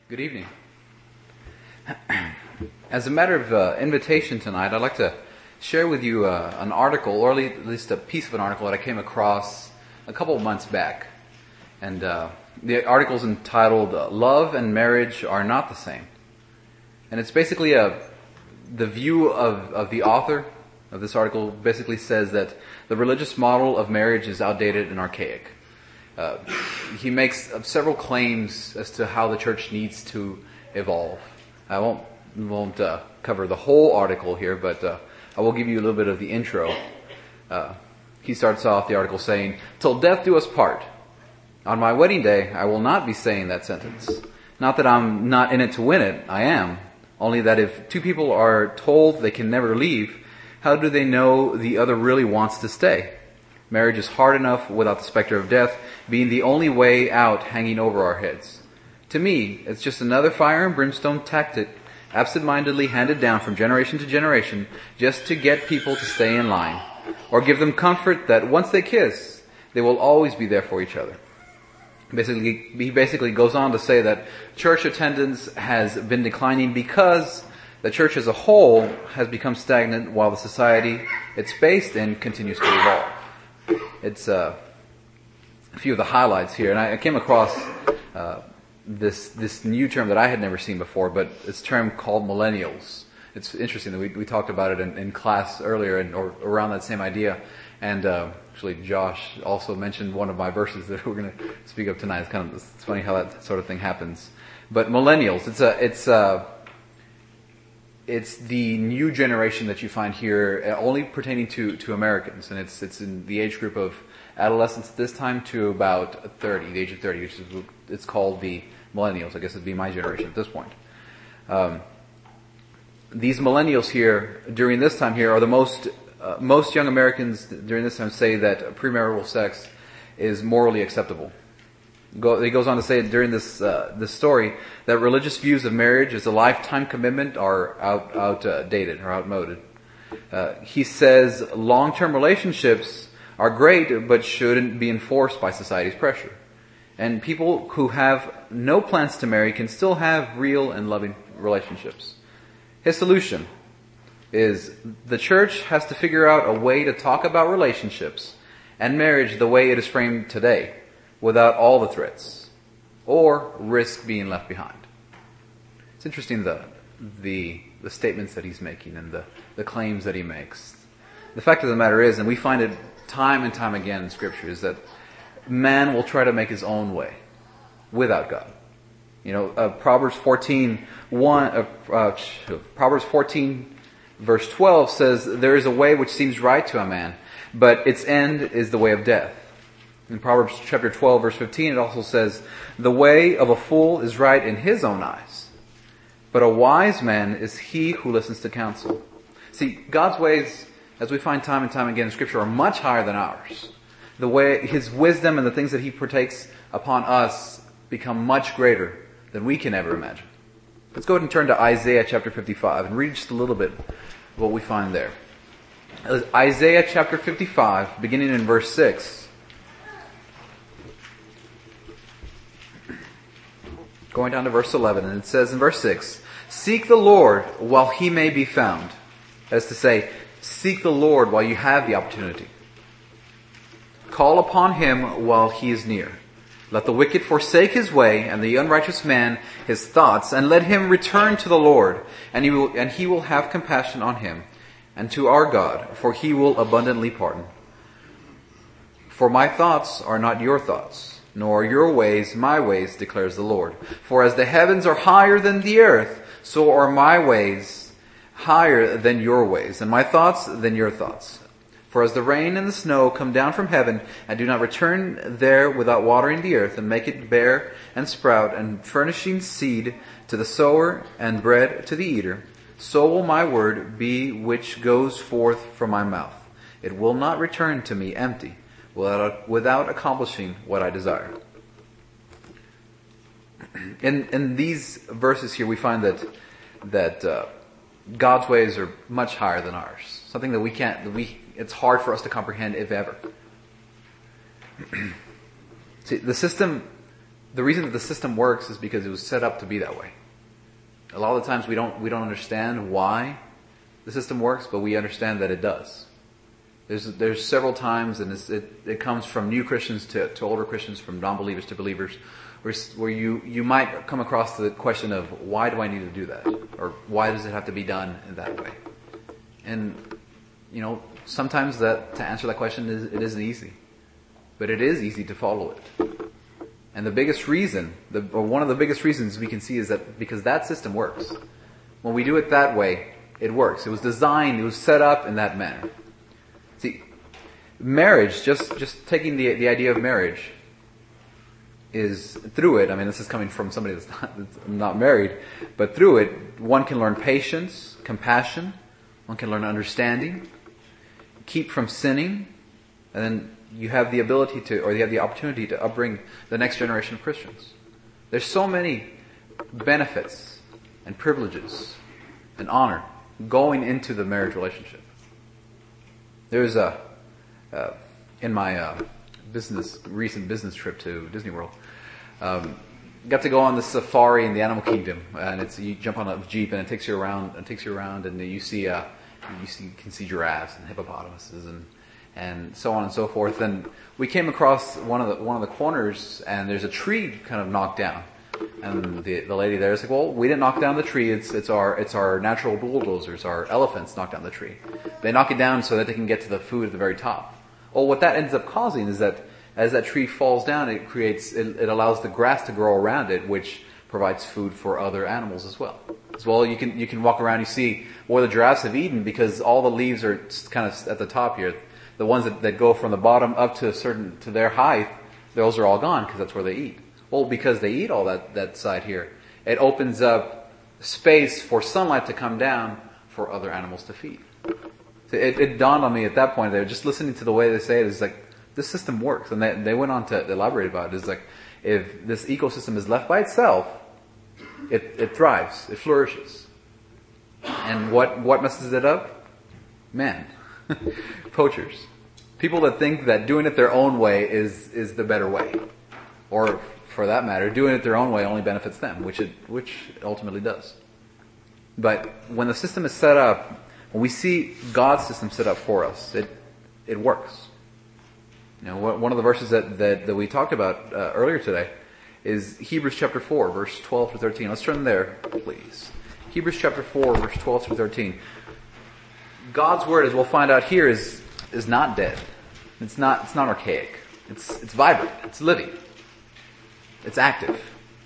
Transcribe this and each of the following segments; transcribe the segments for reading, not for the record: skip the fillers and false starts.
Good evening. As a matter of invitation tonight, I'd like to share with you an article, or at least a piece of an article that I came across a couple of months back. And the article is entitled, Love and Marriage Are Not the Same. And it's basically the view of the author of this article basically says that the religious model of marriage is outdated and archaic. He makes several claims as to how the church needs to evolve. I won't cover the whole article here, but I will give you a little bit of the intro. He starts off the article saying, "Till death do us part. On my wedding day, I will not be saying that sentence. Not that I'm not in it to win it, I am. Only that if two people are told they can never leave, how do they know the other really wants to stay? Marriage is hard enough without the specter of death being the only way out hanging over our heads. To me, it's just another fire and brimstone tactic, absent-mindedly handed down from generation to generation, just to get people to stay in line, or give them comfort that once they kiss, they will always be there for each other." He basically goes on to say that church attendance has been declining because the church as a whole has become stagnant while the society it's based in continues to evolve. It's a few of the highlights here, and I came across this new term that I had never seen before, but it's a term called millennials. It's interesting that we talked about it in class earlier, or around that same idea. And actually, Josh also mentioned one of my verses that we're going to speak of tonight. It's funny how that sort of thing happens. But millennials, it's the new generation that you find here, only pertaining to Americans, and it's in the age group of adolescents at this time to about 30, the age of 30, which is it's called the millennials. I guess it'd be my generation at this point. These millennials here during this time here are the most young Americans during this time say that premarital sex is morally acceptable. He goes on to say during this story that religious views of marriage as a lifetime commitment are outdated or outmoded. He says long-term relationships are great, but shouldn't be enforced by society's pressure. And people who have no plans to marry can still have real and loving relationships. His solution is the church has to figure out a way to talk about relationships and marriage the way it is framed today, without all the threats, or risk being left behind. It's interesting the statements that he's making and the claims that he makes. The fact of the matter is, and we find it time and time again in Scripture, is that man will try to make his own way without God. Proverbs 14 verse 12 says, "There is a way which seems right to a man, but its end is the way of death." In Proverbs chapter 12 verse 15 it also says, "The way of a fool is right in his own eyes, but a wise man is he who listens to counsel." See, God's ways, as we find time and time again in Scripture, are much higher than ours. The way His wisdom and the things that He partakes upon us become much greater than we can ever imagine. Let's go ahead and turn to Isaiah chapter 55 and read just a little bit of what we find there. Isaiah chapter 55, beginning in verse 6. Going down to verse 11, and it says in verse 6, "Seek the Lord while He may be found." That is to say, seek the Lord while you have the opportunity. "Call upon Him while He is near. Let the wicked forsake his way, and the unrighteous man his thoughts, and let him return to the Lord, and He will have compassion on him, and to our God, for He will abundantly pardon. For my thoughts are not your thoughts, nor your ways my ways, declares the Lord. For as the heavens are higher than the earth, so are my ways higher than your ways, and my thoughts than your thoughts. For as the rain and the snow come down from heaven, and do not return there without watering the earth, and make it bear and sprout, and furnishing seed to the sower and bread to the eater, so will my word be which goes forth from my mouth. It will not return to me empty, without accomplishing what I desire." In these verses here, we find that God's ways are much higher than ours. Something that it's hard for us to comprehend, if ever. See, the system the reason that the system works is because it was set up to be that way. A lot of the times we don't understand why the system works, but we understand that it does. There's several times, and it comes from new Christians to older Christians, from non-believers to believers, where you might come across the question of, why do I need to do that? Or why does it have to be done in that way? And, sometimes to answer that question it isn't easy. But it is easy to follow it. And the biggest reason, or one of the biggest reasons we can see is that because that system works. When we do it that way, it works. It was designed, it was set up in that manner. See, marriage, just taking the idea of marriage, is through it, this is coming from somebody that's not married, but through it, one can learn patience, compassion, one can learn understanding, keep from sinning, and then you have the ability you have the opportunity to upbring the next generation of Christians. There's so many benefits and privileges and honor going into the marriage relationship. There's in my recent business trip to Disney World, got to go on the safari in the animal kingdom, and you jump on a jeep and it takes you around, and you can see giraffes and hippopotamuses and so on and so forth. And we came across one of the corners, and there's a tree kind of knocked down. And the lady there is like, well, we didn't knock down the tree. It's our natural bulldozers, our elephants knocked down the tree. They knock it down so that they can get to the food at the very top. Well, what that ends up causing is that as that tree falls down, it allows the grass to grow around it, which provides food for other animals as well. As well, you can walk around, you see where the giraffes have eaten, because all the leaves are kind of at the top here. The ones that go from the bottom up to their height, those are all gone because that's where they eat. Well, because they eat all that side here, it opens up space for sunlight to come down for other animals to feed. So it dawned on me at that point, they were just listening to the way they say it, it's like, this system works. And they went on to elaborate about it. It's like, if this ecosystem is left by itself, it thrives, it flourishes. And what messes it up? Man. Poachers. People that think that doing it their own way is the better way. Or, for that matter, doing it their own way only benefits them, which it ultimately does. But when the system is set up, when we see God's system set up for us, it works. One of the verses that we talked about earlier today is Hebrews chapter 4, verse 12 to 13. Let's turn there, please. Hebrews chapter 4, verse 12 to 13. God's word, as we'll find out here, is not dead. It's not archaic. It's vibrant. It's living. It's active.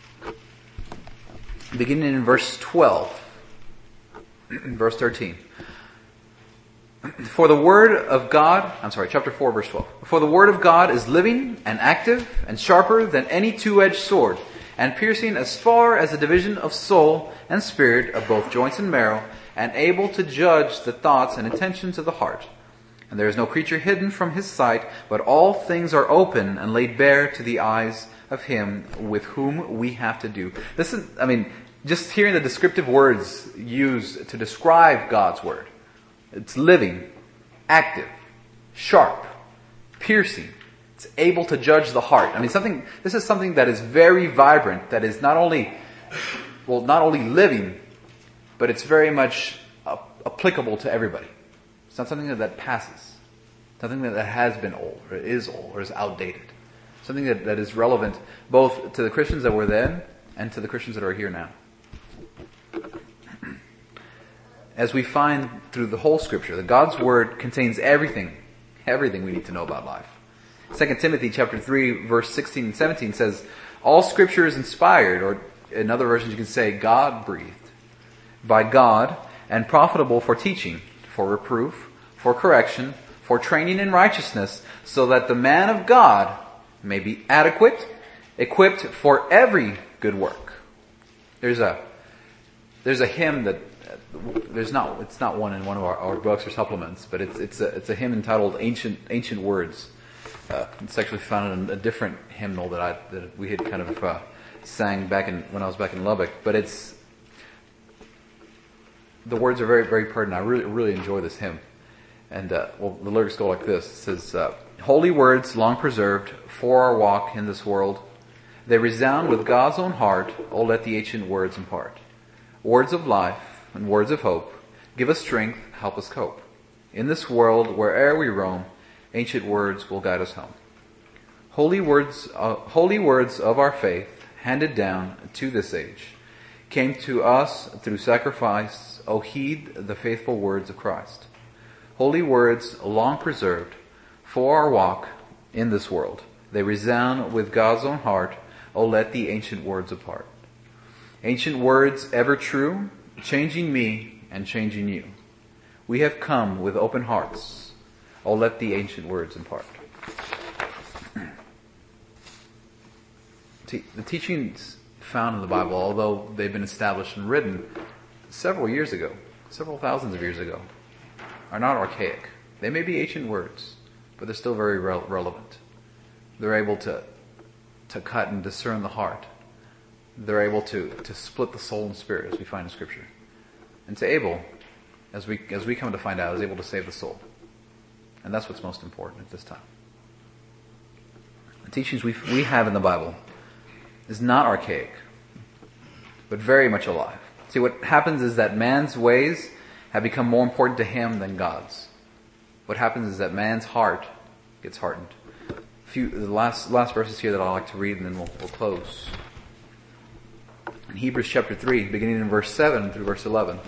Beginning in verse 12, verse 13. For the word of God, chapter 4, verse 12. For the word of God is living and active and sharper than any two-edged sword, and piercing as far as the division of soul and spirit, of both joints and marrow, and able to judge the thoughts and intentions of the heart. And there is no creature hidden from his sight, but all things are open and laid bare to the eyes of him with whom we have to do. Just hearing the descriptive words used to describe God's word. It's living, active, sharp, piercing. It's able to judge the heart. This is something that is very vibrant, that is not only living, but it's very much applicable to everybody. It's not something that passes. Something that has been old, or is old, or is outdated. Something that is relevant both to the Christians that were then and to the Christians that are here now. As we find through the whole Scripture, that God's Word contains everything we need to know about life. 2 Timothy chapter 3, verse 16 and 17 says, all Scripture is inspired, or in other versions you can say God-breathed, by God, and profitable for teaching, for reproof, for correction, for training in righteousness, so that the man of God may be adequate, equipped for every good work. There's a hymn that it's not one in one of our books or supplements, but it's a hymn entitled Ancient Words. It's actually found in a different hymnal that we had kind of sang when I was back in Lubbock. But the words are very, very pertinent. I really, really enjoy this hymn. And the lyrics go like this. It says, holy words long preserved for our walk in this world, They resound with God's own heart. Oh, let the ancient words impart. Words of life and words of hope. Give us strength, help us cope. In this world, where'er we roam, ancient words will guide us home. Holy words of our faith, handed down to this age, came to us through sacrifice. Oh, heed the faithful words of Christ. Holy words long preserved for our walk in this world. They resound with God's own heart. Oh, let the ancient words impart. Ancient words ever true, changing me and changing you. We have come with open hearts. Oh, let the ancient words impart. The teachings found in the Bible, although they've been established and written several years ago, several thousands of years ago, are not archaic. They may be ancient words, but they're still very relevant. They're able to cut and discern the heart. They're able to split the soul and spirit, as we find in Scripture. And to Abel, as we come to find out, is able to save the soul. And that's what's most important at this time. The teachings we have in the Bible is not archaic, but very much alive. See, what happens is that man's ways have become more important to him than God's. What happens is that man's heart gets hardened. The last verses here that I'd like to read, and then we'll close. In Hebrews chapter 3, beginning in verse 7 through verse 11.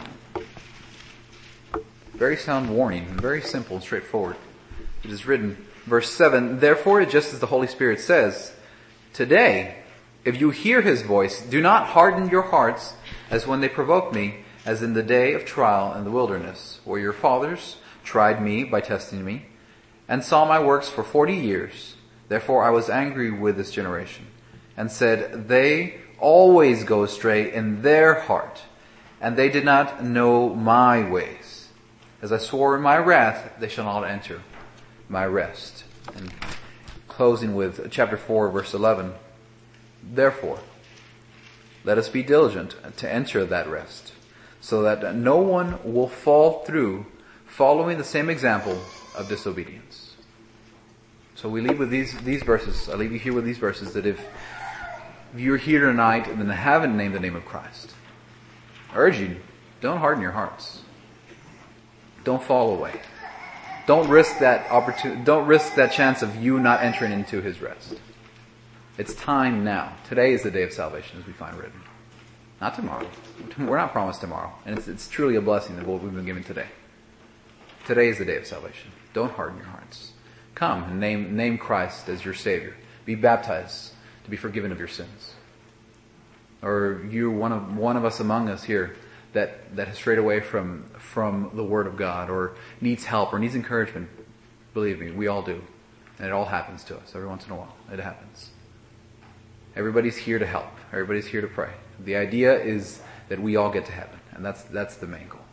Very sound warning, and very simple and straightforward. It is written, verse 7, Therefore, just as the Holy Spirit says, Today, if you hear His voice, do not harden your hearts as when they provoked me, as in the day of trial in the wilderness, where your fathers tried me by testing me, and saw my works for 40 years. Therefore I was angry with this generation, and said, They always go astray in their heart, and they did not know my ways. As I swore in my wrath, they shall not enter my rest. And closing with chapter 4, verse 11. Therefore, let us be diligent to enter that rest, so that no one will fall through following the same example of disobedience. So we leave with these verses. I leave you here with these verses, that if you're here tonight and then haven't named the name of Christ, I urge you, don't harden your hearts. Don't fall away. Don't risk that opportunity. Don't risk that chance of you not entering into His rest. It's time now. Today is the day of salvation, as we find written. Not tomorrow. We're not promised tomorrow. And it's truly a blessing of what we've been given today. Today is the day of salvation. Don't harden your hearts. Come and name Christ as your Savior. Be baptized to be forgiven of your sins. Or you're one of us among us here that has strayed away from the Word of God, or needs help, or needs encouragement. Believe me, we all do. And it all happens to us every once in a while. It happens. Everybody's here to help. Everybody's here to pray. The idea is that we all get to heaven, and that's the main goal.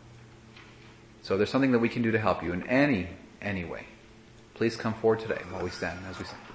So if there's something that we can do to help you in any way, please come forward today while we stand as we sing.